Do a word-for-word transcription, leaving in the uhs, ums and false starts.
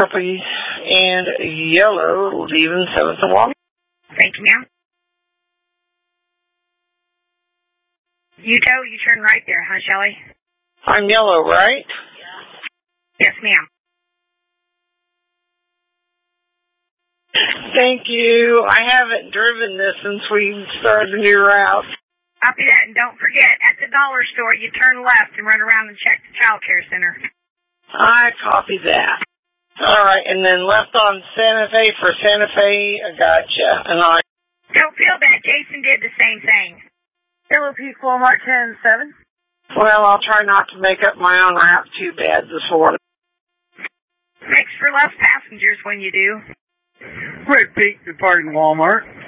purple and yellow, leaving seventh and Walnut. Thank you, ma'am. You go, you turn right there, huh, Shelley? I'm yellow, right? Yes, ma'am. Thank you. I haven't driven this since we started the new route. Copy that, and don't forget, at the dollar store, you turn left and run around and check the child care center. I copy that. All right, and then left on Santa Fe for Santa Fe. I gotcha. And I don't feel bad. Jason did the same thing. Yellow Peak Walmart ten seven. Well, I'll try not to make up my own route too bad this morning. Makes for less passengers when you do. Red Peak departing Walmart.